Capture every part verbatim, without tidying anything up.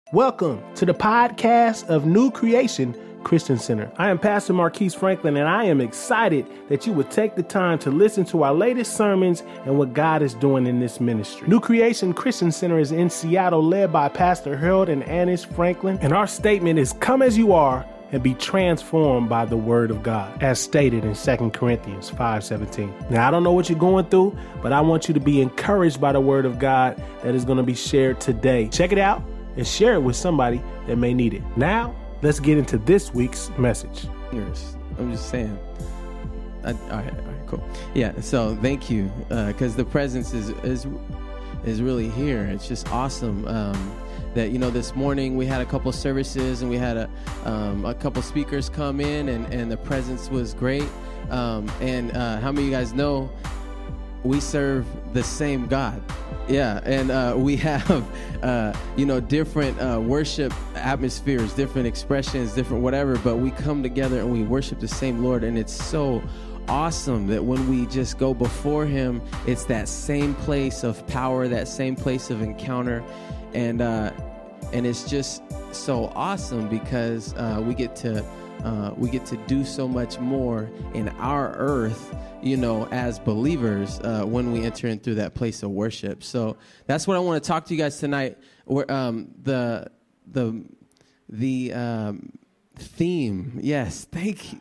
Welcome to the podcast of New Creation Christian Center. I am Pastor Marquise Franklin, and I am excited that you would take the time to listen to our latest sermons and what God is doing in this ministry. New Creation Christian Center is in Seattle, led by Pastor Harold and Annis Franklin, and our statement is, come as you are and be transformed by the word of God, as stated in Second Corinthians five seventeen. Now, I don't know what you're going through, but I want you to be encouraged by the word of God that is going to be shared today. Check it out and share it with somebody that may need it. Now, let's get into this week's message. I'm just saying. I, all right, all right, cool. Yeah, so thank you, because uh, the presence is is is really here. It's just awesome. Um, that, you know, this morning we had a couple services and we had a um, a couple speakers come in, and, and the presence was great. Um, and uh, how many of you guys know we serve the same God? Yeah, and uh, we have, uh, you know, different uh, worship atmospheres, different expressions, different whatever, but we come together and we worship the same Lord, and it's so awesome that when we just go before Him, it's that same place of power, that same place of encounter, and uh, and it's just so awesome because uh, we get to uh, we get to do so much more in our earth, you know, as believers, uh, when we enter in through that place of worship. So that's what I want to talk to you guys tonight. Where, um, the the the um, theme, yes, thank you.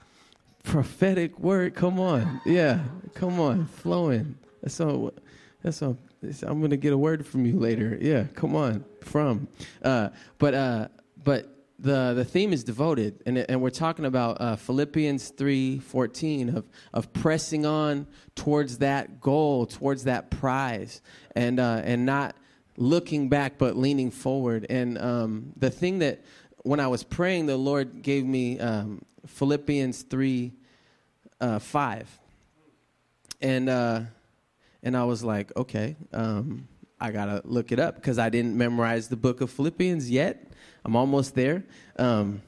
Prophetic word, come on, yeah, come on, flowing. That's all. That's all. I'm gonna get a word from you later. Yeah, come on, from. Uh, but uh, but. The the theme is devoted, and and we're talking about uh, Philippians three fourteen of of pressing on towards that goal, towards that prize, and uh, and not looking back but leaning forward. And um, the thing that when I was praying, the Lord gave me um, Philippians three uh, five, and uh, and I was like, okay, um, I gotta look it up because I didn't memorize the book of Philippians yet. I'm almost there, um,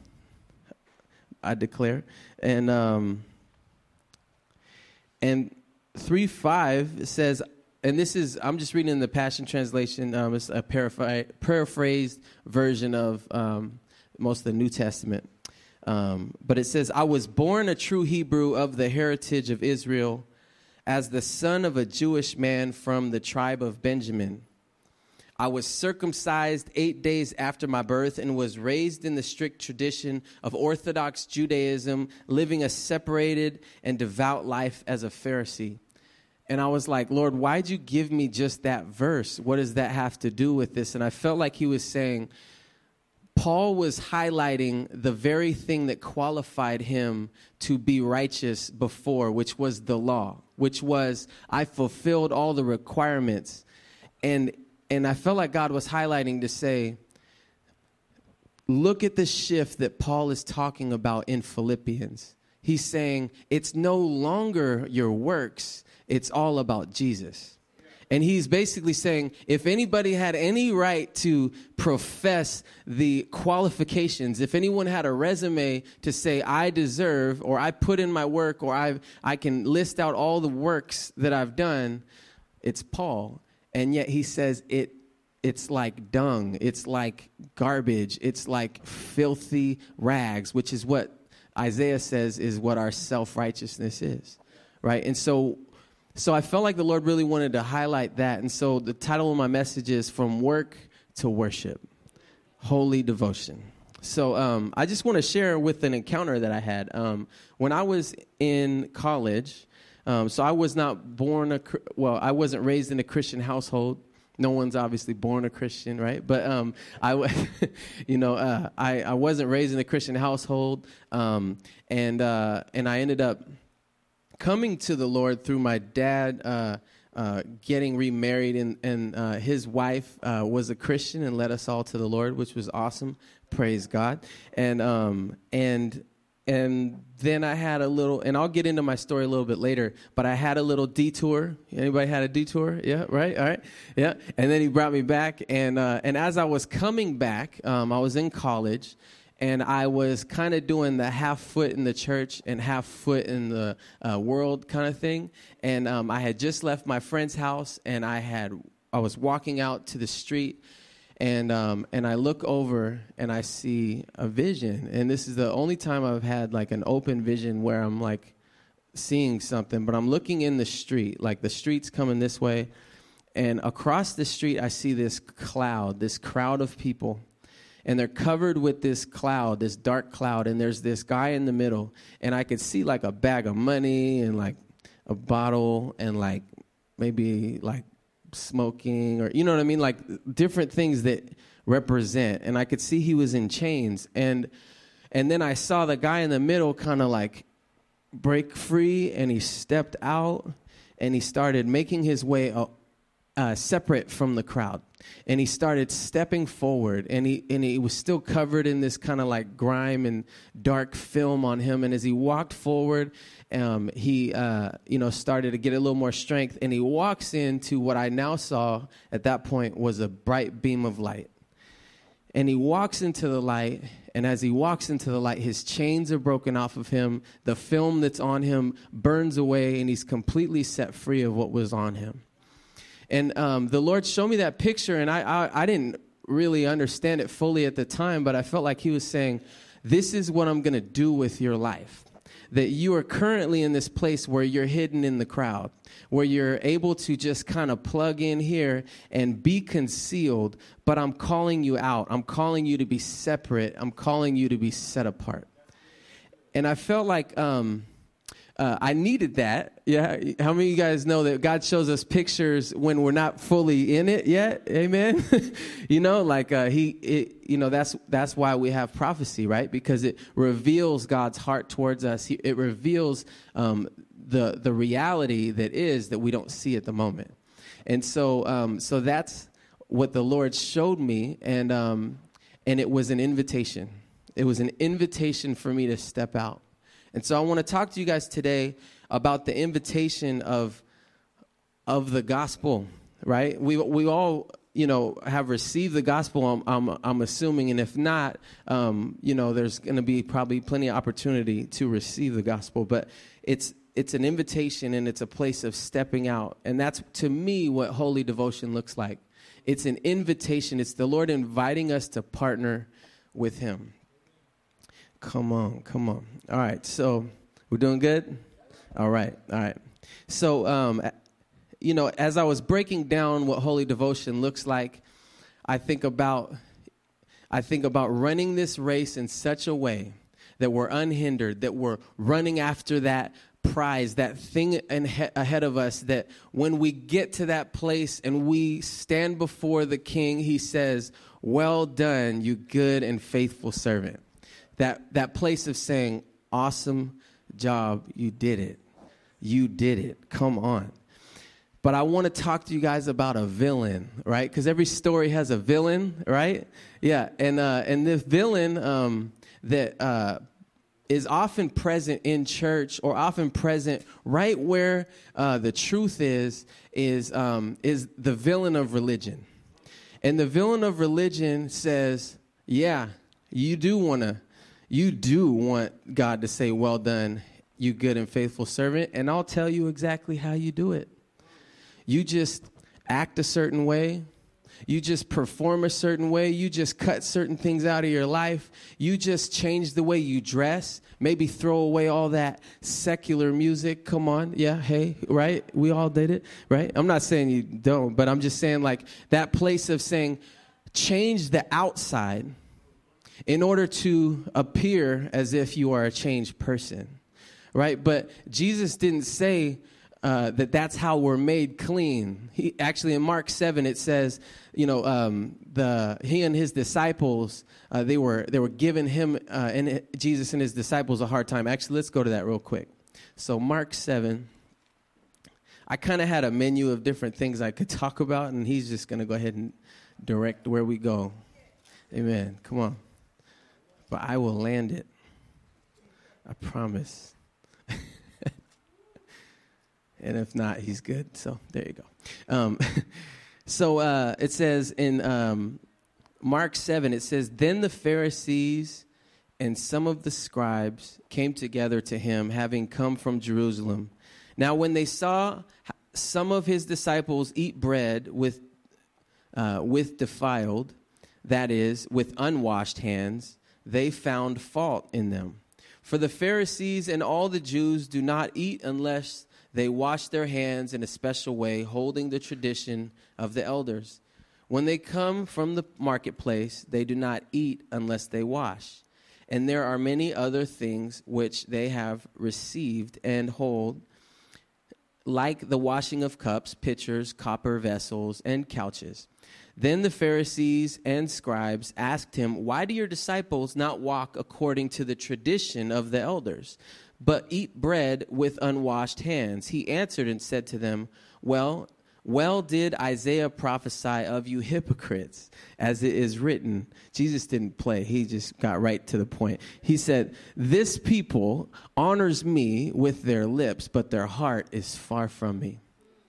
I declare. And um, and three five says, and this is, I'm just reading in the Passion Translation. Um, it's a paraphr- paraphrased version of um, most of the New Testament. Um, but it says, I was born a true Hebrew of the heritage of Israel as the son of a Jewish man from the tribe of Benjamin. I was circumcised eight days after my birth and was raised in the strict tradition of Orthodox Judaism, living a separated and devout life as a Pharisee. And I was like, Lord, why'd you give me just that verse? What does that have to do with this? And I felt like he was saying, Paul was highlighting the very thing that qualified him to be righteous before, which was the law, which was, I fulfilled all the requirements. And And I felt like God was highlighting to say, look at the shift that Paul is talking about in Philippians. He's saying it's no longer your works, it's all about Jesus. And he's basically saying, if anybody had any right to profess the qualifications, if anyone had a resume to say, I deserve, or I put in my work, or I I can list out all the works that I've done, it's Paul. And yet he says it. It's like dung. It's like garbage. It's like filthy rags, which is what Isaiah says is what our self-righteousness is, right? And so, so I felt like the Lord really wanted to highlight that. And so the title of my message is From Work to Worship, Holy Devotion. So um, I just want to share with an encounter that I had um, when I was in college. Um, so I was not born, a, well, I wasn't raised in a Christian household. No one's obviously born a Christian, right? But, um, I, you know, uh, I, I wasn't raised in a Christian household. Um, and, uh, and I ended up coming to the Lord through my dad, uh, uh, getting remarried, and, and uh, his wife uh, was a Christian and led us all to the Lord, which was awesome. Praise God. And, um, and, And then I had a little, and I'll get into my story a little bit later, but I had a little detour. Anybody had a detour? Yeah, right? All right. Yeah. And then he brought me back. And uh, and as I was coming back, um, I was in college, and I was kind of doing the half foot in the church and half foot in the uh, world kind of thing. And um, I had just left my friend's house, and I had I was walking out to the street. And um, and I look over and I see a vision. And this is the only time I've had like an open vision where I'm like seeing something. But I'm looking in the street, like the street's coming this way. And across the street, I see this cloud, this crowd of people. And they're covered with this cloud, this dark cloud. And there's this guy in the middle. And I could see like a bag of money and like a bottle and like maybe like smoking, or you know what I mean, like different things that represent. And I could see he was in chains, and and then I saw the guy in the middle kind of like break free, and he stepped out and he started making his way uh, uh, separate from the crowd, and he started stepping forward, and he and he was still covered in this kind of like grime and dark film on him. And as he walked forward, Um, he, uh, you know, started to get a little more strength, and he walks into what I now saw at that point was a bright beam of light. And he walks into the light, and as he walks into the light, his chains are broken off of him. The film that's on him burns away, and he's completely set free of what was on him. And um, the Lord showed me that picture, and I, I, I didn't really understand it fully at the time, but I felt like he was saying, this is what I'm going to do with your life. That you are currently in this place where you're hidden in the crowd, where you're able to just kind of plug in here and be concealed, but I'm calling you out. I'm calling you to be separate. I'm calling you to be set apart. And I felt like um, uh, I needed that. Yeah. How many of you guys know that God shows us pictures when we're not fully in it yet? Amen. You know, like uh, he, it, you know, that's that's why we have prophecy, right? Because it reveals God's heart towards us. He, it reveals um, the the reality that is that we don't see at the moment. And so, um, so that's what the Lord showed me, and um, and it was an invitation. It was an invitation for me to step out. And so I want to talk to you guys today about the invitation of of the gospel, right? We we all, you know, have received the gospel, I'm I'm, I'm assuming, and if not, um, you know, there's going to be probably plenty of opportunity to receive the gospel. But it's it's an invitation, and it's a place of stepping out, and that's to me what holy devotion looks like. It's an invitation. It's the Lord inviting us to partner with Him. Come on, come on. All right, so we're doing good? All right, all right. So, um, you know, as I was breaking down what holy devotion looks like, I think about I think about running this race in such a way that we're unhindered, that we're running after that prize, that thing in he- ahead of us, that when we get to that place and we stand before the King, He says, "Well done, you good and faithful servant." That that place of saying, awesome job, you did it. You did it. Come on. But I want to talk to you guys about a villain, right? Because every story has a villain, right? Yeah, and uh, and this villain um, that uh, is often present in church, or often present right where uh, the truth is, is um, is the villain of religion. And the villain of religion says, yeah, you do want to You do want God to say, well done, you good and faithful servant. And I'll tell you exactly how you do it. You just act a certain way. You just perform a certain way. You just cut certain things out of your life. You just change the way you dress. Maybe throw away all that secular music. Come on. Yeah, hey, right? We all did it, right? I'm not saying you don't, but I'm just saying like that place of saying change the outside in order to appear as if you are a changed person, right? But Jesus didn't say uh, that that's how we're made clean. He actually, in Mark seven, it says, you know, um, the he and his disciples, uh, they were they were giving him uh, and Jesus and his disciples a hard time. Actually, let's go to that real quick. So Mark seven, I kind of had a menu of different things I could talk about, and he's just going to go ahead and direct where we go. Amen. Come on. But I will land it. I promise. And if not, he's good. So there you go. Um, so uh, it says in um, Mark seven, it says, "Then the Pharisees and some of the scribes came together to him, having come from Jerusalem. Now when they saw some of his disciples eat bread with uh, with defiled, that is, with unwashed hands, they found fault in them. For the Pharisees and all the Jews do not eat unless they wash their hands in a special way, holding the tradition of the elders. When they come from the marketplace, they do not eat unless they wash. And there are many other things which they have received and hold, like the washing of cups, pitchers, copper vessels, and couches. Then the Pharisees and scribes asked him, why do your disciples not walk according to the tradition of the elders, but eat bread with unwashed hands? He answered and said to them, well, well did Isaiah prophesy of you hypocrites, as it is written. Jesus didn't play. He just got right to the point. He said, this people honors me with their lips, but their heart is far from me.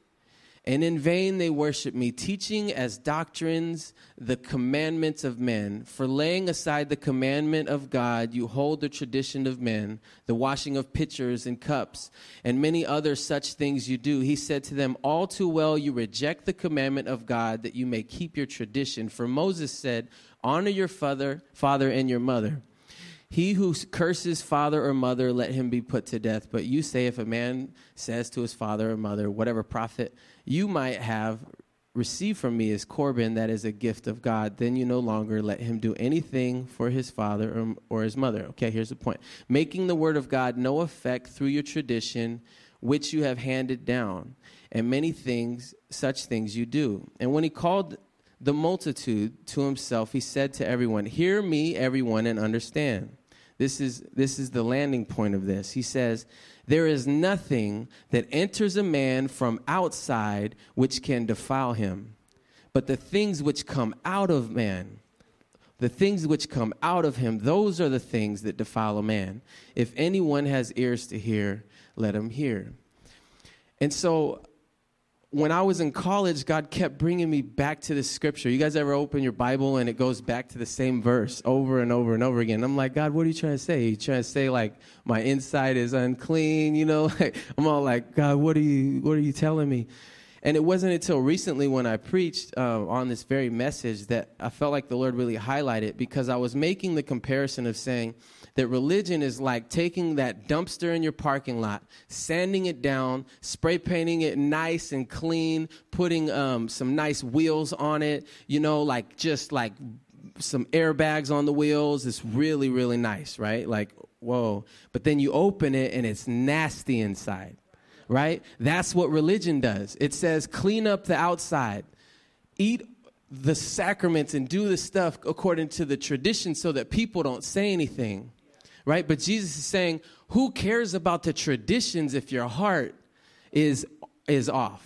And in vain they worship me, teaching as doctrines the commandments of men. For laying aside the commandment of God, you hold the tradition of men, the washing of pitchers and cups, and many other such things you do. He said to them, all too well you reject the commandment of God, that you may keep your tradition. For Moses said, honor your father, father and your mother. He who curses father or mother, let him be put to death. But you say, if a man says to his father or mother, whatever profit you might have received from me is Corban, that is a gift of God, then you no longer let him do anything for his father or, or his mother. Okay, here's the point. Making the word of God no effect through your tradition, which you have handed down. And many things, such things you do. And when he called the multitude to himself, he said to everyone, hear me, everyone, and understand. This is this is the landing point of this. He says, there is nothing that enters a man from outside which can defile him, but the things which come out of man, the things which come out of him, those are the things that defile a man. If anyone has ears to hear, let him hear. And so when I was in college, God kept bringing me back to this scripture. You guys ever open your Bible and it goes back to the same verse over and over and over again? I'm like, God, what are you trying to say? You trying to say like my inside is unclean? You know, like, I'm all like, God, what are you, what are you telling me? And it wasn't until recently when I preached uh, on this very message that I felt like the Lord really highlighted, because I was making the comparison of saying that religion is like taking that dumpster in your parking lot, sanding it down, spray painting it nice and clean, putting um, some nice wheels on it, you know, like just like some airbags on the wheels. It's really, really nice, right? Like, whoa. But then you open it and it's nasty inside, right? That's what religion does. It says clean up the outside, eat the sacraments and do the stuff according to the tradition so that people don't say anything. Right? But Jesus is saying, who cares about the traditions if your heart is, is off?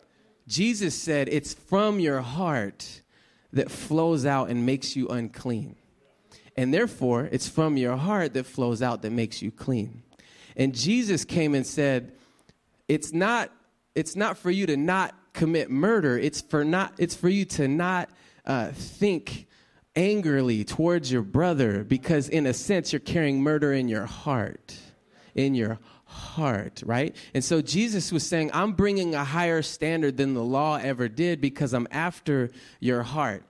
Jesus said it's from your heart that flows out and makes you unclean. And therefore, it's from your heart that flows out that makes you clean. And Jesus came and said, it's not, it's not for you to not commit murder. It's for not, it's for you to not uh, think angrily towards your brother, because in a sense you're carrying murder in your heart, in your heart, right? And so Jesus was saying, I'm bringing a higher standard than the law ever did because I'm after your heart.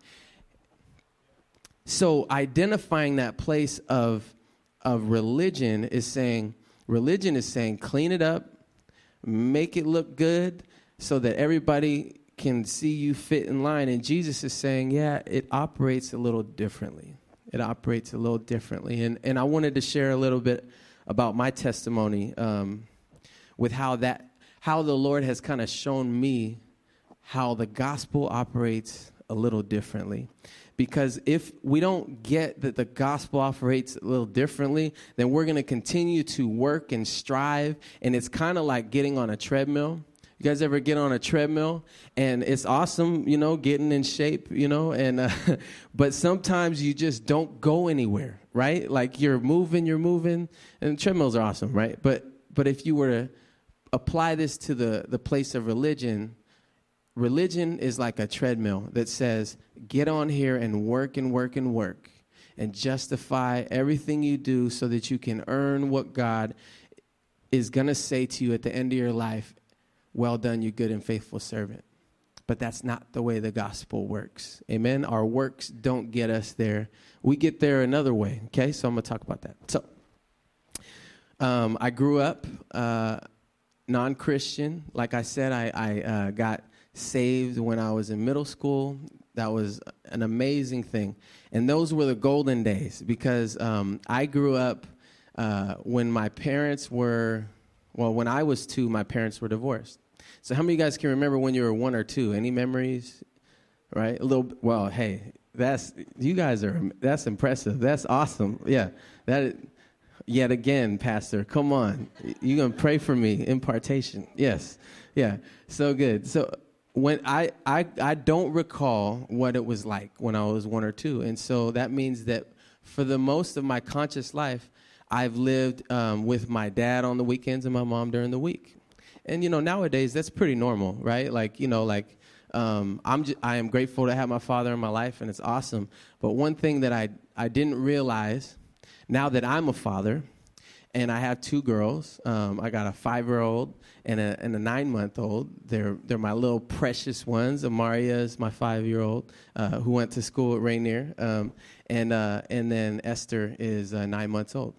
So identifying that place of of religion is saying, religion is saying, clean it up, make it look good so that everybody can see you fit in line. And Jesus is saying, yeah, it operates a little differently. It operates a little differently. And and I wanted to share a little bit about my testimony um, with how that, how the Lord has kind of shown me how the gospel operates a little differently. Because if we don't get that the gospel operates a little differently, then we're going to continue to work and strive. And it's kind of like getting on a treadmill. You guys ever get on a treadmill? And it's awesome, you know, getting in shape, you know, and uh, but sometimes you just don't go anywhere, right? Like you're moving, you're moving, and treadmills are awesome, right? But but if you were to apply this to the, the place of religion, religion is like a treadmill that says, get on here and work and work and work and justify everything you do so that you can earn what God is going to say to you at the end of your life. Well done, you good and faithful servant. But that's not the way the gospel works. Amen? Our works don't get us there. We get there another way, okay? So I'm going to talk about that. So um, I grew up uh, non-Christian. Like I said, I, I uh, got saved when I was in middle school. That was an amazing thing. And those were the golden days because um, I grew up uh, when my parents were, well, when I was two, my parents were divorced. So how many of you guys can remember when you were one or two? Any memories? Right? A little, well, hey, that's, you guys are, that's impressive. That's awesome. Yeah. That, yet again, Pastor, come on. You're going to pray for me, impartation. Yes. Yeah. So good. So when I, I, I don't recall what it was like when I was one or two. And so that means that for the most of my conscious life, I've lived um, with my dad on the weekends and my mom during the week. And, you know, nowadays, that's pretty normal, right? Like, you know, like, um, I'm j- I am grateful to have my father in my life, and it's awesome. But one thing that I, I didn't realize, now that I'm a father, and I have two girls, um, I got a five-year-old and a, and a nine-month-old. They're they're my little precious ones. Amaria is my five-year-old uh, who went to school at Rainier, um, and uh, and then Esther is uh, nine months old.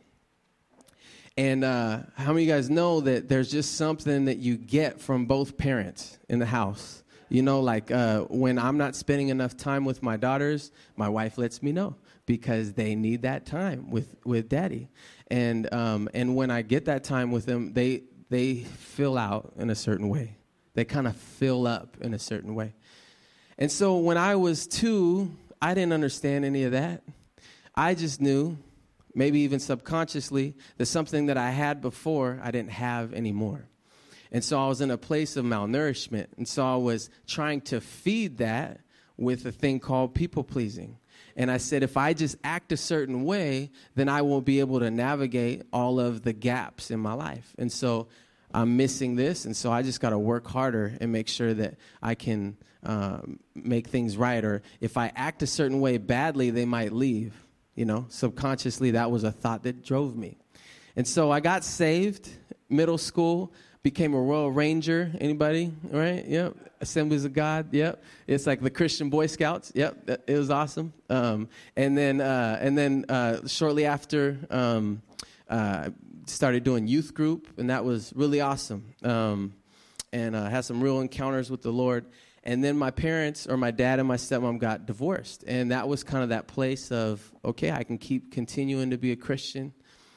And uh, how many of you guys know that there's just something that you get from both parents in the house? You know, like uh, when I'm not spending enough time with my daughters, my wife lets me know because they need that time with, with daddy. And um, and when I get that time with them, they they fill out in a certain way. They kind of fill up in a certain way. And so when I was two, I didn't understand any of that. I just knew, maybe even subconsciously, that something that I had before, I didn't have anymore. And so I was in a place of malnourishment. And so I was trying to feed that with a thing called people-pleasing. And I said, if I just act a certain way, then I won't be able to navigate all of the gaps in my life. And so I'm missing this, and so I just got to work harder and make sure that I can um, make things right. Or if I act a certain way badly, they might leave. You know, subconsciously, that was a thought that drove me. And so I got saved, middle school, became a Royal Ranger. Anybody? Right? Yep. Assemblies of God. Yep. It's like the Christian Boy Scouts. Yep. It was awesome. Um, and then, uh, and then uh, shortly after, um, uh, started doing youth group, and that was really awesome. Um, and uh, had some real encounters with the Lord. And then my parents, or my dad and my stepmom, got divorced. And that was kind of that place of, okay, I can keep continuing to be a Christian,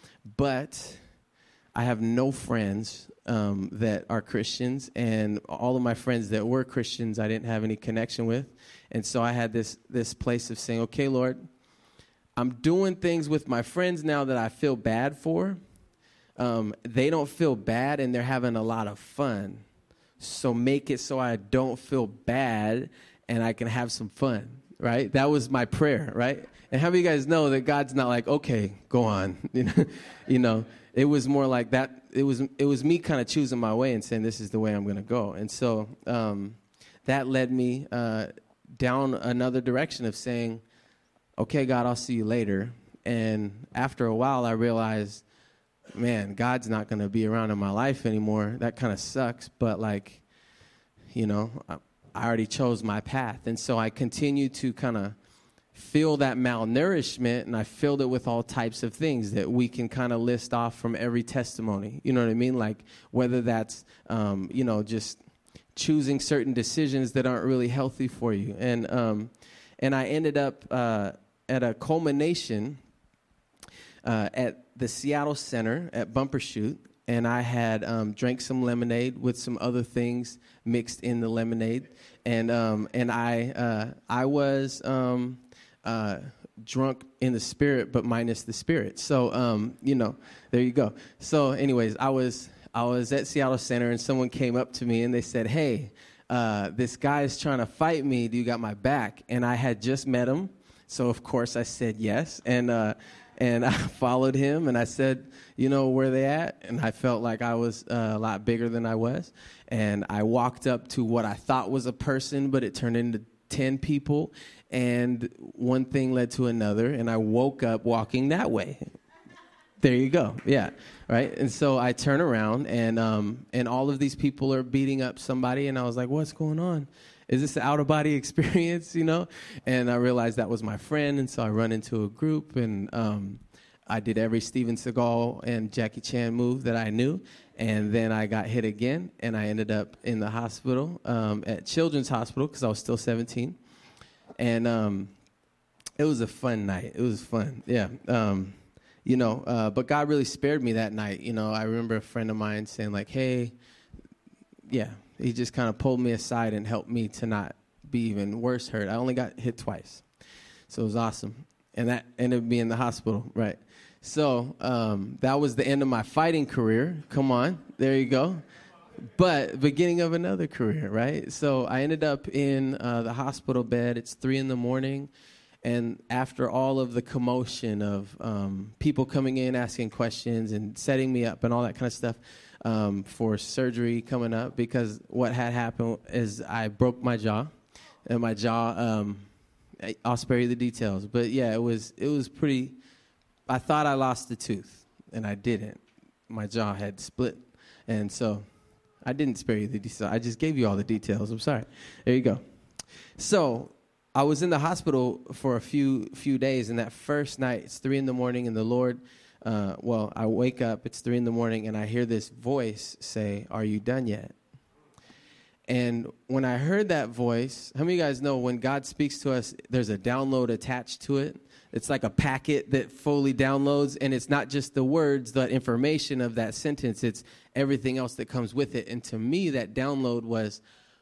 but I have no friends um, that are Christians. And all of my friends that were Christians, I didn't have any connection with. And so I had this this place of saying, okay, Lord, I'm doing things with my friends now that I feel bad for. Um, they don't feel bad, and they're having a lot of fun. So make it so I don't feel bad and I can have some fun, right? That was my prayer, right? And how many of you guys know that God's not like, okay, go on. You know, you know, it was more like that. It was it was me kind of choosing my way and saying, this is the way I'm going to go. And so um, that led me uh, down another direction of saying, okay, God, I'll see you later. And after a while, I realized, man, God's not going to be around in my life anymore. That kind of sucks. But, like, you know, I, I already chose my path. And so I continued to kind of feel that malnourishment, and I filled it with all types of things that we can kind of list off from every testimony. You know what I mean? Like, whether that's, um, you know, just choosing certain decisions that aren't really healthy for you. And, um, and I ended up uh, at a culmination uh, at the Seattle Center at Bumbershoot, and I had um, drank some lemonade with some other things mixed in the lemonade, and um, and I uh, I was um, uh, drunk in the spirit, but minus the spirit. So um, you know, there you go. So, anyways, I was I was at Seattle Center, and someone came up to me and they said, "Hey, uh, this guy is trying to fight me. Do you got my back?" And I had just met him, so of course I said yes, and. Uh, And I followed him, and I said, you know, where they at? And I felt like I was uh, a lot bigger than I was. And I walked up to what I thought was a person, but it turned into ten people. And one thing led to another, and I woke up walking that way. There you go. Yeah, right? And so I turn around, and um, and all of these people are beating up somebody, and I was like, what's going on? is this an out-of-body experience, you know? And I realized that was my friend, and so I run into a group, and um, I did every Steven Seagal and Jackie Chan move that I knew, and then I got hit again, and I ended up in the hospital, um, at Children's Hospital, because I was still seventeen. And um, it was a fun night. It was fun, yeah. Um, you know, uh, but God really spared me that night. You know, I remember a friend of mine saying, like, hey, yeah, he just kind of pulled me aside and helped me to not be even worse hurt. I only got hit twice, so it was awesome. And that ended up being in the hospital, right? So um, that was the end of my fighting career. Come on, there you go. But beginning of another career, right? So I ended up in uh, the hospital bed. It's three in the morning. And after all of the commotion of um, people coming in, asking questions and setting me up and all that kind of stuff um, for surgery coming up, because what had happened is I broke my jaw. And my jaw, um, I'll spare you the details. But, yeah, it was it was pretty, I thought I lost a tooth, and I didn't. My jaw had split. And so I didn't spare you the details. I just gave you all the details. I'm sorry. There you go. So I was in the hospital for a few few days, and that first night, it's three in the morning, and the Lord, uh, well, I wake up, it's three in the morning, and I hear this voice say, "Are you done yet?" And when I heard that voice, how many of you guys know when God speaks to us, there's a download attached to it? It's like a packet that fully downloads, and it's not just the words, the information of that sentence, it's everything else that comes with it. And to me, that download was,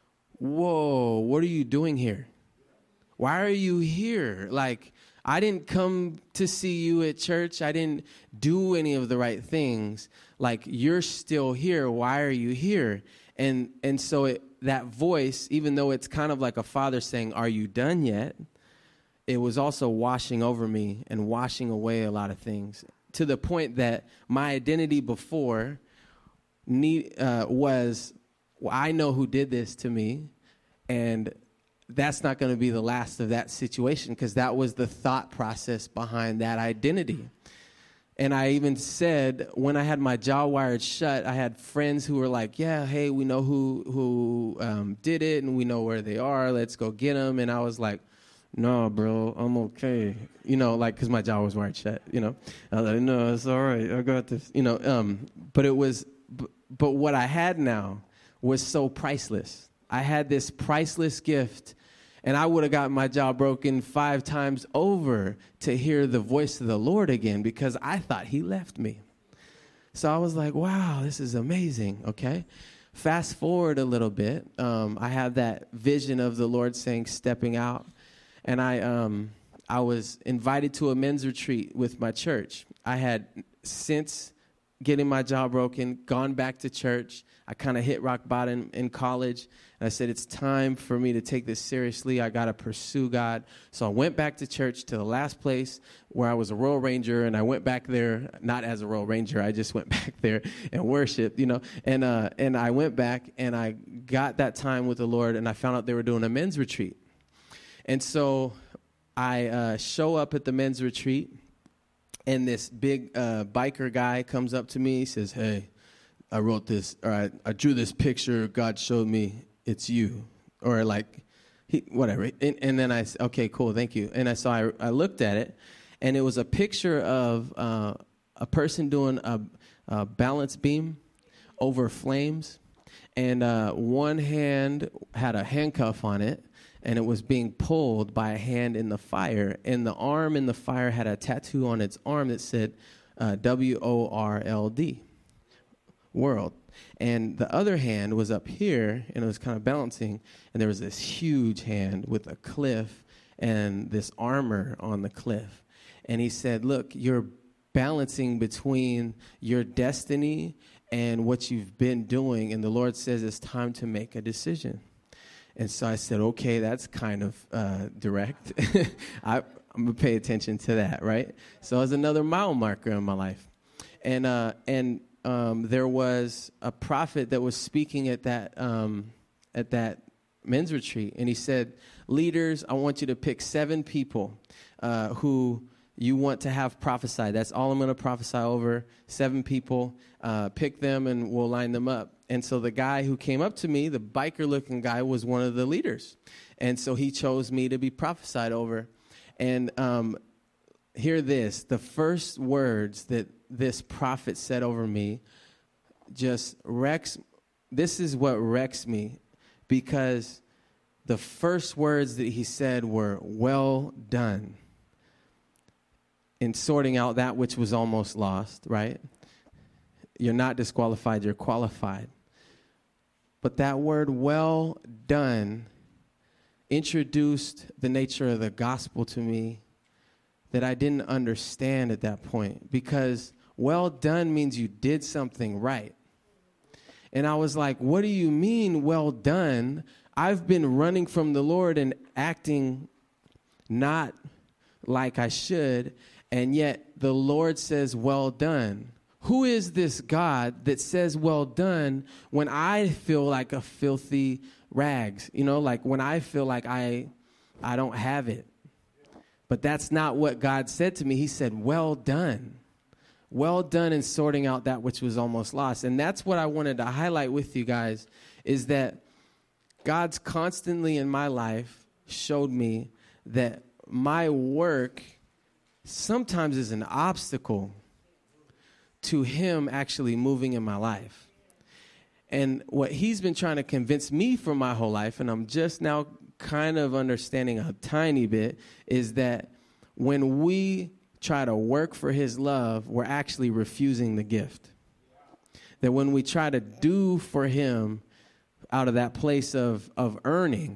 whoa, what are you doing here? Why are you here? Like, I didn't come to see you at church. I didn't do any of the right things. Like, you're still here. Why are you here? And and so it, that voice, even though it's kind of like a father saying, "Are you done yet?" it was also washing over me and washing away a lot of things, to the point that my identity before need, uh, was, well, I know who did this to me, and that's not going to be the last of that situation, because that was the thought process behind that identity. And I even said, when I had my jaw wired shut, I had friends who were like, yeah, hey, we know who who um, did it, and we know where they are. Let's go get them. And I was like, no, bro, I'm okay. You know, like, because my jaw was wired shut, you know. I was like, no, it's all right. I got this. You know, um, but it was, b- but what I had now was so priceless. I had this priceless gift. And I would have gotten my jaw broken five times over to hear the voice of the Lord again, because I thought he left me. So I was like, wow, this is amazing, okay? Fast forward a little bit. Um, I have that vision of the Lord saying, stepping out. And I, um, I was invited to a men's retreat with my church. I had, since getting my jaw broken, gone back to church. I kind of hit rock bottom in college. And I said, it's time for me to take this seriously. I got to pursue God. So I went back to church, to the last place where I was a Royal Ranger. And I went back there, not as a Royal Ranger. I just went back there and worshiped, you know. And uh, and I went back and I got that time with the Lord. And I found out they were doing a men's retreat. And so I uh, show up at the men's retreat. And this big uh, biker guy comes up to me. He says, hey, I wrote this, or I, I drew this picture. God showed me it's you. Or like, he, whatever. And, and then I said, okay, cool, thank you. And I saw, I, I looked at it, and it was a picture of uh, a person doing a, a balance beam over flames. And uh, one hand had a handcuff on it, and it was being pulled by a hand in the fire. And the arm in the fire had a tattoo on its arm that said uh, W O R L D, world. And the other hand was up here, and it was kind of balancing. And there was this huge hand with a cliff and this armor on the cliff. And he said, look, you're balancing between your destiny and what you've been doing. And the Lord says it's time to make a decision. And so I said, okay, that's kind of uh, direct. I, I'm going to pay attention to that, right? So it was another mile marker in my life. And uh, and um, there was a prophet that was speaking at that um, at that men's retreat. And he said, leaders, I want you to pick seven people uh, who you want to have prophesy. That's all I'm going to prophesy over, seven people. Uh, pick them and we'll line them up. And so the guy who came up to me, the biker-looking guy, was one of the leaders. And so he chose me to be prophesied over. And um, hear this, the first words that this prophet said over me just wrecks, this is what wrecks me, because the first words that he said were, "Well done," in sorting out that which was almost lost, right? You're not disqualified, you're qualified. But that word, "well done," introduced the nature of the gospel to me that I didn't understand at that point, because well done means you did something right. And I was like, what do you mean, well done? I've been running from the Lord and acting not like I should, and yet the Lord says, well done. Who is this God that says, well done, when I feel like a filthy rags? You know, like when I feel like I, I don't have it. But that's not what God said to me. He said, well done. Well done in sorting out that which was almost lost. And that's what I wanted to highlight with you guys, is that God's constantly in my life showed me that my work sometimes is an obstacle to him actually moving in my life. And what he's been trying to convince me for my whole life, and I'm just now kind of understanding a tiny bit, is that when we try to work for his love, we're actually refusing the gift. That when we try to do for him out of that place of, of earning,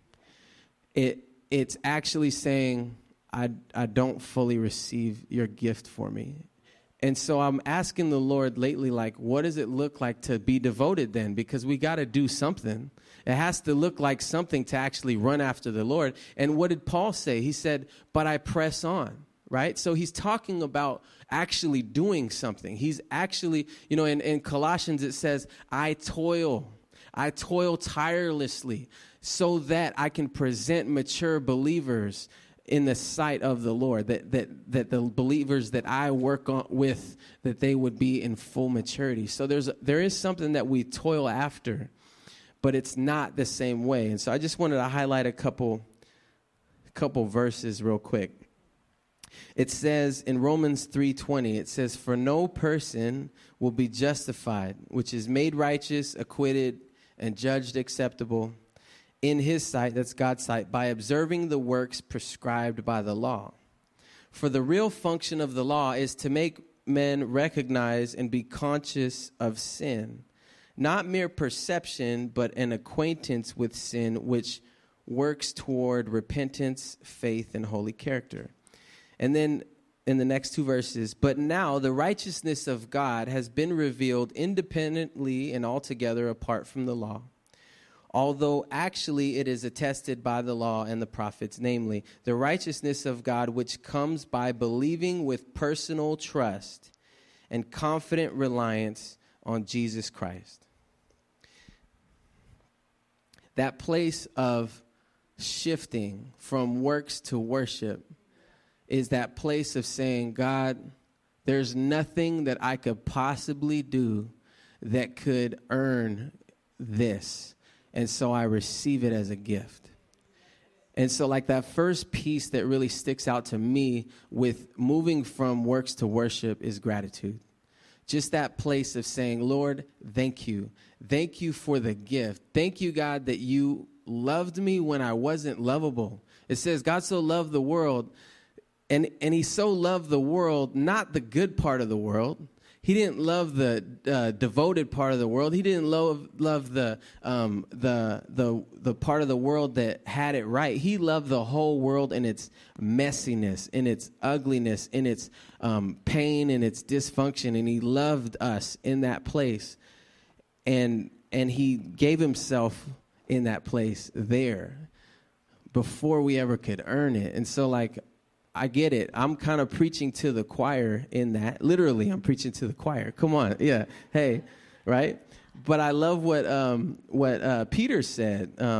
it it's actually saying, I, I don't fully receive your gift for me. And so I'm asking the Lord lately, like, what does it look like to be devoted then? Because we got to do something. It has to look like something to actually run after the Lord. And what did Paul say? He said, but I press on, right? So he's talking about actually doing something. He's actually, you know, in, in Colossians it says, I toil. I toil tirelessly so that I can present mature believers in the sight of the Lord, that that that the believers that I work on with, that they would be in full maturity. So there's there is something that we toil after, but it's not the same way. And so I just wanted to highlight a couple couple verses real quick. It says in Romans three twenty, it says, for no person will be justified, which is made righteous, acquitted, and judged acceptable in his sight, that's God's sight, by observing the works prescribed by the law. For the real function of the law is to make men recognize and be conscious of sin, not mere perception, but an acquaintance with sin, which works toward repentance, faith, and holy character. And then in the next two verses, but now the righteousness of God has been revealed independently and altogether apart from the law, although actually it is attested by the law and the prophets, namely, the righteousness of God, which comes by believing with personal trust and confident reliance on Jesus Christ. That place of shifting from works to worship is that place of saying, God, there's nothing that I could possibly do that could earn this. And so I receive it as a gift. And so like that first piece that really sticks out to me with moving from works to worship is gratitude. Just that place of saying, Lord, thank you. Thank you for the gift. Thank you, God, that you loved me when I wasn't lovable. It says God so loved the world, and, and he so loved the world, not the good part of the world. He didn't love the uh, devoted part of the world. He didn't love love the um, the the the part of the world that had it right. He loved the whole world in its messiness, in its ugliness, in its um, pain, in its dysfunction, and he loved us in that place. And and he gave himself in that place there before we ever could earn it. And so, like, I get it. I'm kind of preaching to the choir in that. Literally, I'm preaching to the choir. Come on. Yeah. Hey, right? But I love what um, what uh, Peter said um,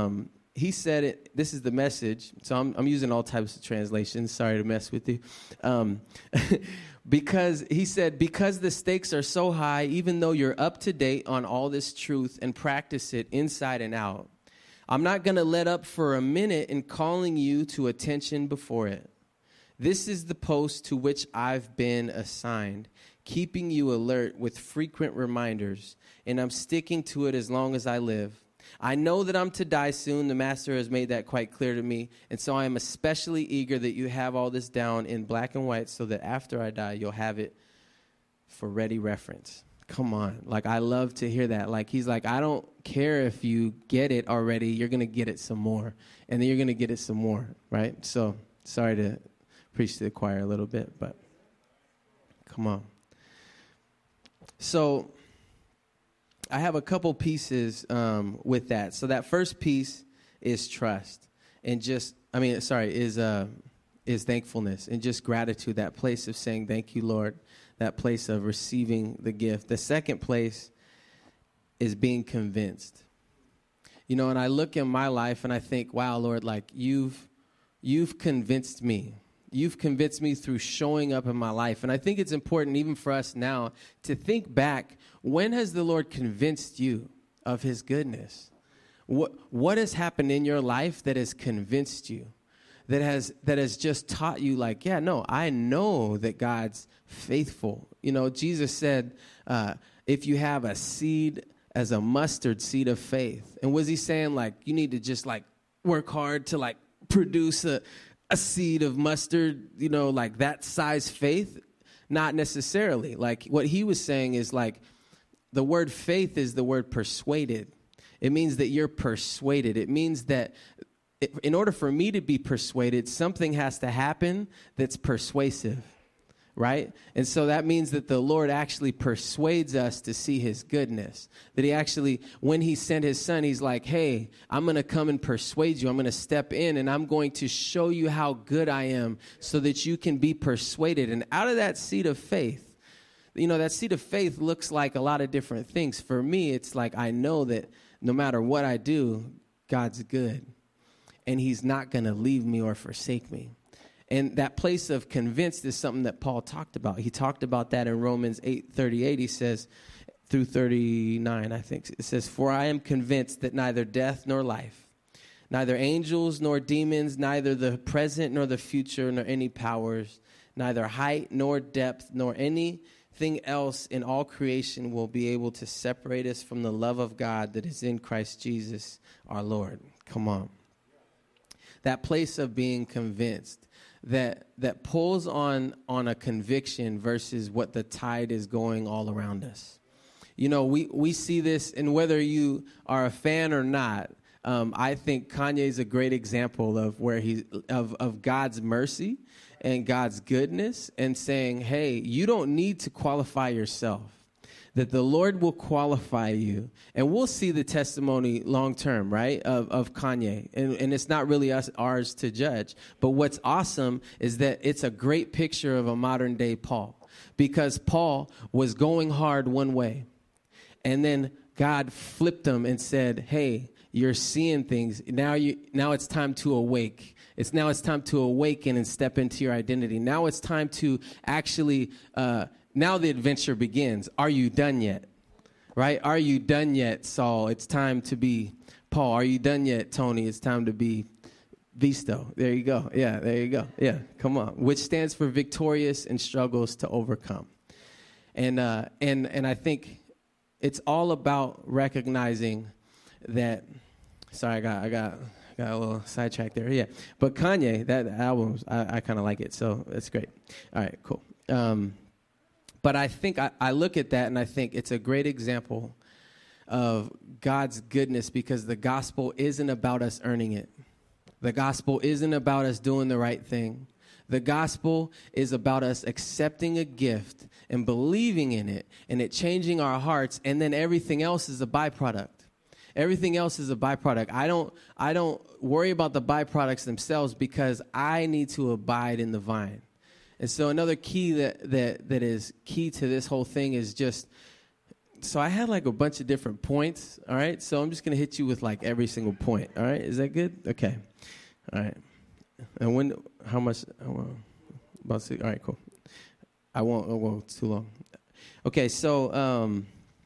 he said it, this is the Message, so I'm, I'm using all types of translations, sorry to mess with you, um, because he said, because the stakes are so high, even though you're up to date on all this truth and practice it inside and out, I'm not going to let up for a minute in calling you to attention before it. This is the post to which I've been assigned, keeping you alert with frequent reminders, and I'm sticking to it as long as I live. I know that I'm to die soon. The Master has made that quite clear to me. And so I am especially eager that you have all this down in black and white so that after I die, you'll have it for ready reference. Come on. Like, I love to hear that. Like, he's like, I don't care if you get it already. You're going to get it some more. And then you're going to get it some more, right? So, sorry to preach to the choir a little bit, but come on. So, I have a couple pieces um, with that. So that first piece is trust, and just, I mean, sorry, is uh, is thankfulness and just gratitude, that place of saying, thank you, Lord, that place of receiving the gift. The second place is being convinced. You know, and I look in my life and I think, wow, Lord, like you've you've convinced me. You've convinced me through showing up in my life. And I think it's important even for us now to think back, when has the Lord convinced you of his goodness? What what has happened in your life that has convinced you? That has that has just taught you, like, yeah, no, I know that God's faithful. You know, Jesus said, uh, if you have a seed as a mustard seed of faith. And was he saying, like, you need to just, like, work hard to, like, produce a a seed of mustard, you know, like that size faith? Not necessarily. Like, what he was saying is, like, the word faith is the word persuaded. It means that you're persuaded. It means that it, in order for me to be persuaded, something has to happen that's persuasive, right? And so that means that the Lord actually persuades us to see his goodness. That he actually, when he sent his son, he's like, hey, I'm going to come and persuade you. I'm going to step in and I'm going to show you how good I am so that you can be persuaded. And out of that seed of faith, you know, that seed of faith looks like a lot of different things. For me, it's like I know that no matter what I do, God's good. And he's not going to leave me or forsake me. And that place of convinced is something that Paul talked about. He talked about that in Romans eight thirty-eight. He says, through thirty-nine, I think. It says, for I am convinced that neither death nor life, neither angels nor demons, neither the present nor the future, nor any powers, neither height nor depth, nor anything else in all creation will be able to separate us from the love of God that is in Christ Jesus our Lord. Come on. That place of being convinced. That that pulls on on a conviction versus what the tide is going all around us. You know, we, we see this, and whether you are a fan or not, um, I think Kanye is a great example of where he of of God's mercy and God's goodness, and saying, hey, you don't need to qualify yourself. That the Lord will qualify you. And we'll see the testimony long term, right, of, of Kanye. And, and it's not really us ours to judge. But what's awesome is that it's a great picture of a modern day Paul. Because Paul was going hard one way. And then God flipped him and said, hey, you're seeing things. Now you now it's time to awake. It's now it's time to awaken and step into your identity. Now it's time to actually uh now the adventure begins. Are you done yet? Right? Are you done yet, Saul? It's time to be Paul. Are you done yet, Tony? It's time to be Visto. There you go. Yeah, there you go. Yeah, come on. Which stands for victorious and struggles to overcome. And uh, and and I think it's all about recognizing that. Sorry, I got I got got a little sidetracked there. Yeah, but Kanye, that album, I, I kind of like it, so it's great. All right, cool. Um, But I think I, I look at that and I think it's a great example of God's goodness, because the gospel isn't about us earning it. The gospel isn't about us doing the right thing. The gospel is about us accepting a gift and believing in it and it changing our hearts, and then everything else is a byproduct. Everything else is a byproduct. I don't I don't worry about the byproducts themselves, because I need to abide in the vine. And so another key that, that, that is key to this whole thing is just so I had like a bunch of different points, all right? So I'm just going to hit you with like every single point, all right? Is that good? Okay. All right. And when, how much, oh, about six, all right, cool. I won't, I won't too long. Okay, so um,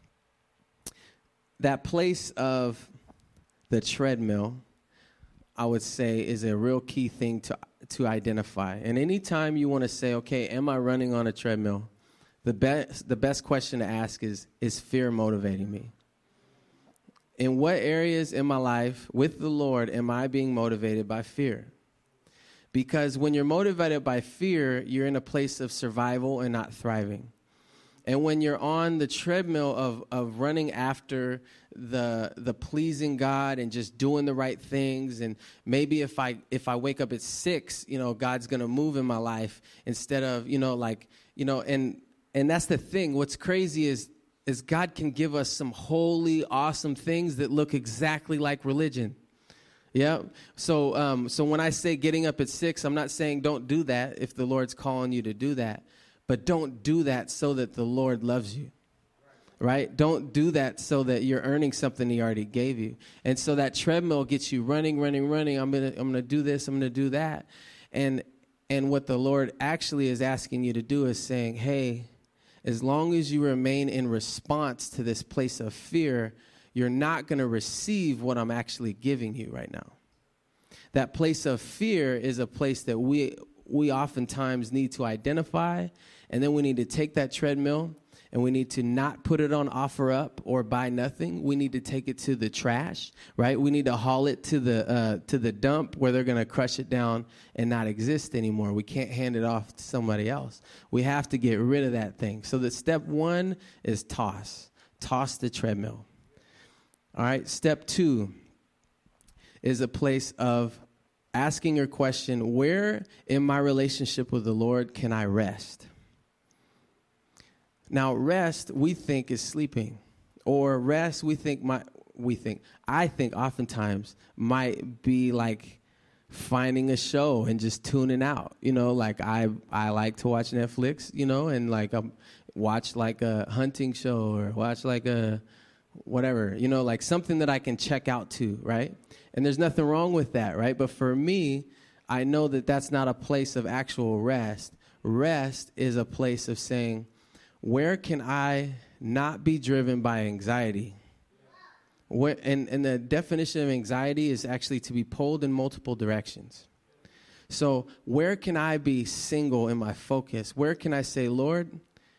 that place of the treadmill, I would say, is a real key thing to to identify. And anytime you want to say, okay, am I running on a treadmill? The best the best question to ask is, is fear motivating me? In what areas in my life with the Lord am I being motivated by fear? Because when you're motivated by fear, you're in a place of survival and not thriving. And when you're on the treadmill of, of running after the the pleasing God and just doing the right things, and maybe if I if I wake up at six, you know, God's gonna move in my life instead of, you know, like, you know, and and that's the thing. What's crazy is is God can give us some holy, awesome things that look exactly like religion. Yeah. So um, so when I say getting up at six, I'm not saying don't do that if the Lord's calling you to do that. But don't do that so that the Lord loves you, right? Don't do that so that you're earning something He already gave you. And so that treadmill gets you running, running, running. I'm gonna, I'm gonna do this. I'm gonna do that. And and what the Lord actually is asking you to do is saying, hey, as long as you remain in response to this place of fear, you're not gonna receive what I'm actually giving you right now. That place of fear is a place that we we oftentimes need to identify. And then we need to take that treadmill and we need to not put it on offer up or buy nothing. We need to take it to the trash, right? We need to haul it to the uh, to the dump where they're going to crush it down and not exist anymore. We can't hand it off to somebody else. We have to get rid of that thing. So the step one is toss. Toss the treadmill. All right. Step two is a place of asking your question, where in my relationship with the Lord can I rest? Now, rest, we think, is sleeping. Or rest, we think, my, we think, I think oftentimes might be like finding a show and just tuning out. You know, like I I like to watch Netflix, you know, and like um, watch like a hunting show or watch like a whatever, you know, like something that I can check out to, right? And there's nothing wrong with that, right? But for me, I know that that's not a place of actual rest. Rest is a place of saying, where can I not be driven by anxiety? Where, and, and the definition of anxiety is actually to be pulled in multiple directions. So where can I be single in my focus? Where can I say, Lord,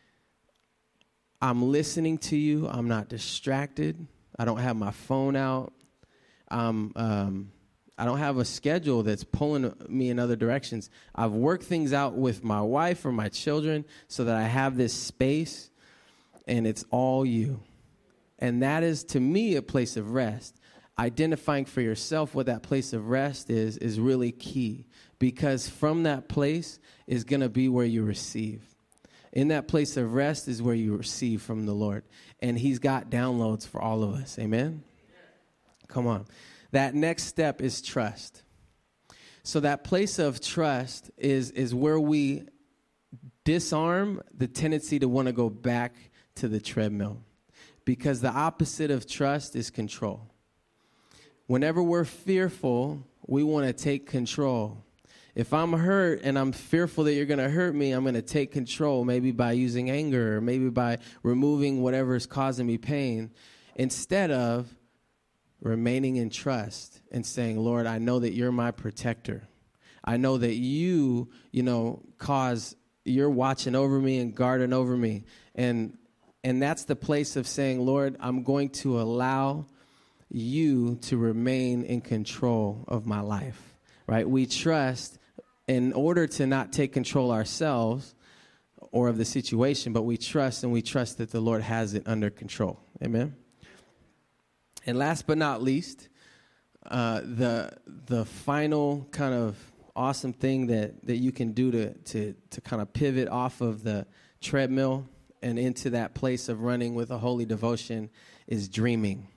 I'm listening to you. I'm not distracted. I don't have my phone out. Um, um, I don't have a schedule that's pulling me in other directions. I've worked things out with my wife or my children so that I have this space, and it's all you. And that is, to me, a place of rest. Identifying for yourself what that place of rest is is really key, because from that place is going to be where you receive. In that place of rest is where you receive from the Lord. And He's got downloads for all of us. Amen? Come on. That next step is trust. So that place of trust is, is where we disarm the tendency to want to go back to the treadmill. Because the opposite of trust is control. Whenever we're fearful, we want to take control. If I'm hurt and I'm fearful that you're going to hurt me, I'm going to take control, maybe by using anger or maybe by removing whatever is causing me pain, instead of remaining in trust and saying, Lord, I know that you're my protector. I know that you, you know, cause, you're watching over me and guarding over me. And and that's the place of saying, Lord, I'm going to allow you to remain in control of my life, right? We trust in order to not take control ourselves or of the situation, but we trust and we trust that the Lord has it under control. Amen? And last but not least, uh, the the final kind of awesome thing that, that you can do to, to, to kind of pivot off of the treadmill and into that place of running with a holy devotion is dreaming.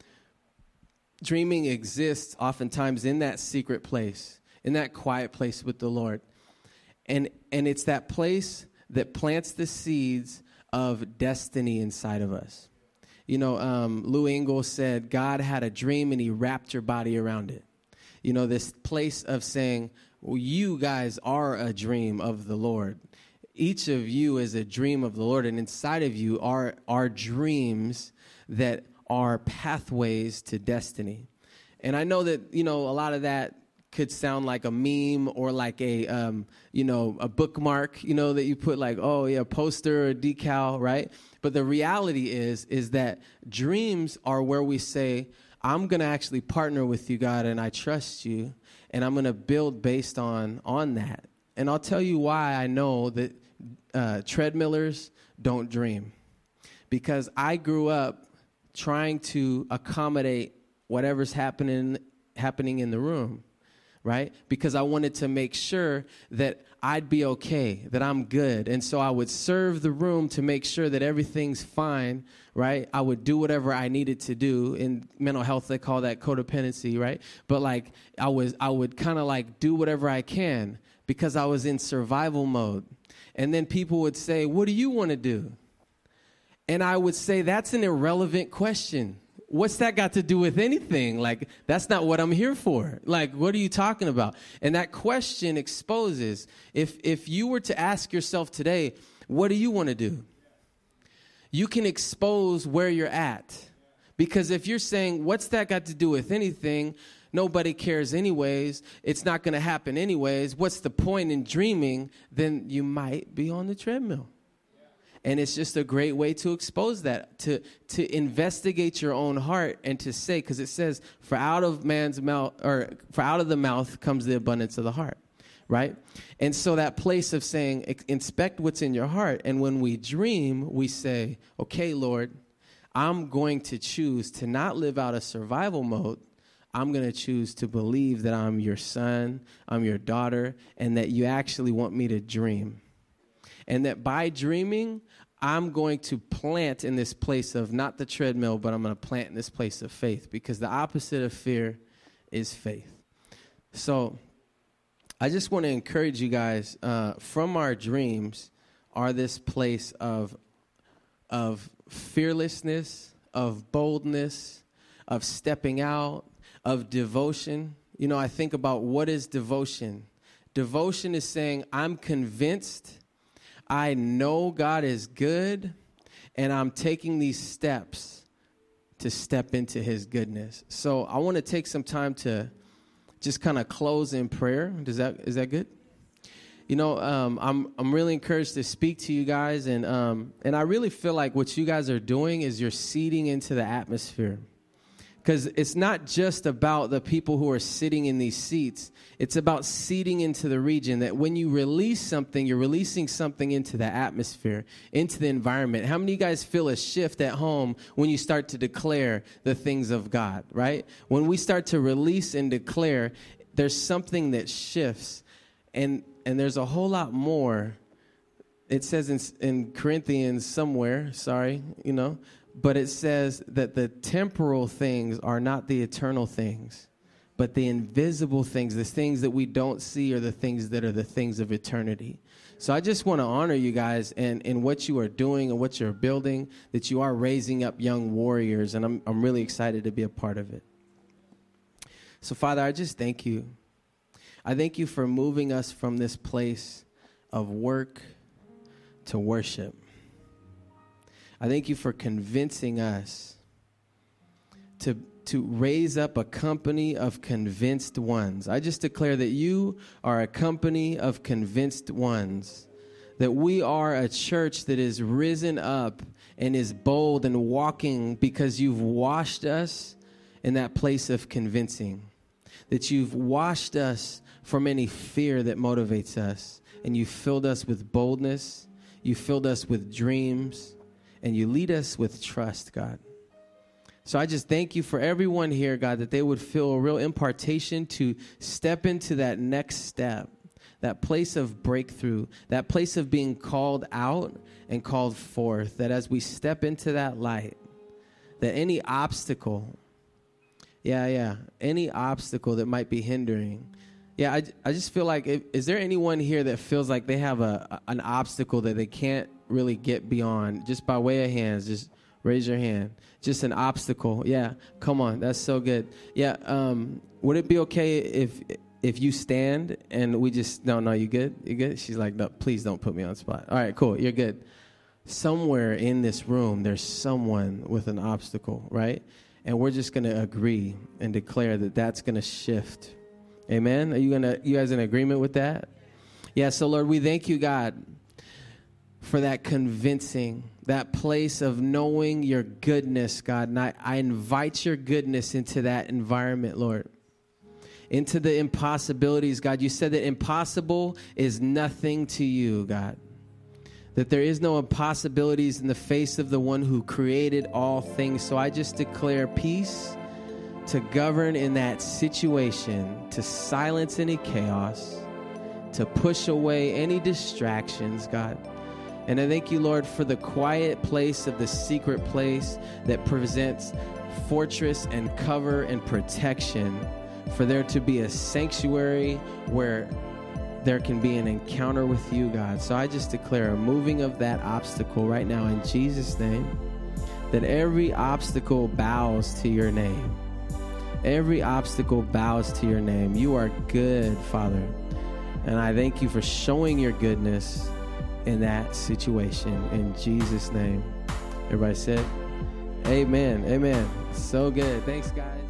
Dreaming exists oftentimes in that secret place, in that quiet place with the Lord. And and it's that place that plants the seeds of destiny inside of us. You know, um, Lou Engle said, God had a dream and he wrapped your body around it. You know, this place of saying, well, you guys are a dream of the Lord. Each of you is a dream of the Lord, and inside of you are, are dreams that are pathways to destiny. And I know that, you know, a lot of that could sound like a meme or like a, um, you know, a bookmark, you know, that you put like, oh, yeah, poster or decal, right? But the reality is, is that dreams are where we say, I'm going to actually partner with you, God, and I trust you, and I'm going to build based on, on that. And I'll tell you why I know that uh, treadmillers don't dream. Because I grew up trying to accommodate whatever's happening happening in the room, right? Because I wanted to make sure that I'd be okay, that I'm good. And so I would serve the room to make sure that everything's fine, right? I would do whatever I needed to do. In mental health, they call that codependency, right? But like I was, I would kind of like do whatever I can because I was in survival mode. And then people would say, what do you want to do? And I would say, that's an irrelevant question. What's that got to do with anything? Like, that's not what I'm here for. Like, what are you talking about? And that question exposes, if if you were to ask yourself today, what do you want to do? You can expose where you're at. Because if you're saying, what's that got to do with anything? Nobody cares anyways. It's not going to happen anyways. What's the point in dreaming? Then you might be on the treadmill. And it's just a great way to expose that, to to investigate your own heart and to say, because it says, for out of man's mouth, or for out of the mouth comes the abundance of the heart, right? And so that place of saying, inspect what's in your heart. And when we dream, we say, okay, Lord, I'm going to choose to not live out of survival mode. I'm going to choose to believe that I'm your son, I'm your daughter, and that you actually want me to dream. And that by dreaming, I'm going to plant in this place of not the treadmill, but I'm going to plant in this place of faith, because the opposite of fear is faith. So I just want to encourage you guys, uh, from our dreams are this place of, of fearlessness, of boldness, of stepping out, of devotion. You know, I think about, what is devotion? Devotion is saying, I'm convinced, I know God is good, and I'm taking these steps to step into his goodness. So I want to take some time to just kind of close in prayer. Does that, is that good? You know, um, I'm I'm really encouraged to speak to you guys, and um, and I really feel like what you guys are doing is you're seeding into the atmosphere. Because it's not just about the people who are sitting in these seats. It's about seeding into the region, that when you release something, you're releasing something into the atmosphere, into the environment. How many of you guys feel a shift at home when you start to declare the things of God, right? When we start to release and declare, there's something that shifts. And and there's a whole lot more. It says in, in Corinthians somewhere, sorry, you know, but it says that the temporal things are not the eternal things, but the invisible things, the things that we don't see, are the things that are the things of eternity. So I just want to honor you guys and in what you are doing and what you're building, that you are raising up young warriors, and I'm I'm really excited to be a part of it. So, Father, I just thank you. I thank you for moving us from this place of work to worship. I thank you for convincing us to, to raise up a company of convinced ones. I just declare that you are a company of convinced ones, that we are a church that is risen up and is bold and walking because you've washed us in that place of convincing, that you've washed us from any fear that motivates us, and you filled us with boldness, you filled us with dreams, and you lead us with trust, God. So I just thank you for everyone here, God, that they would feel a real impartation to step into that next step, that place of breakthrough, that place of being called out and called forth, that as we step into that light, that any obstacle, yeah, yeah, any obstacle that might be hindering, yeah, I, I just feel like, if, is there anyone here that feels like they have a an obstacle that they can't really get beyond? Just by way of hands, just Raise your hand. Just an obstacle. Yeah, come on. That's so good. Yeah, um, would it be okay if if you stand and we just, no, no, you good? You good? She's like, no, please don't put me on the spot. All right, cool. You're good. Somewhere in this room, there's someone with an obstacle, right? And we're just going to agree and declare that that's going to shift. Amen? Are you going to, you guys in agreement with that? Yeah, so Lord, we thank you, God, for that convincing, that place of knowing your goodness, God. And I, I invite your goodness into that environment, Lord, into the impossibilities, God. You said that impossible is nothing to you, God, that there is no impossibilities in the face of the one who created all things. So I just declare peace to govern in that situation, to silence any chaos, to push away any distractions, God. And I thank you, Lord, for the quiet place of the secret place that presents fortress and cover and protection, for there to be a sanctuary where there can be an encounter with you, God. So I just declare a moving of that obstacle right now in Jesus' name, that every obstacle bows to your name. Every obstacle bows to your name. You are good, Father. And I thank you for showing your goodness in that situation. In Jesus' name. Everybody said, amen. Amen. So good. Thanks, guys.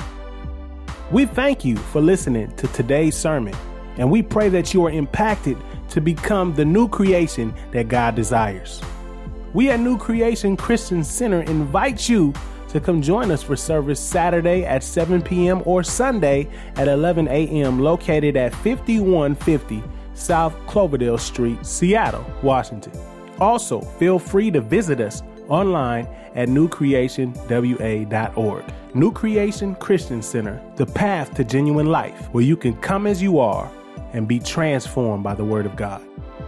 We thank you for listening to today's sermon, and we pray that you are impacted to become the new creation that God desires. We at New Creation Christian Center invite you to come join us for service Saturday at seven p.m. or Sunday at eleven a.m. located at fifty-one fifty South Cloverdale Street, Seattle, Washington. Also, feel free to visit us online at new creation w a dot org. New Creation Christian Center, the path to genuine life, where you can come as you are and be transformed by the Word of God.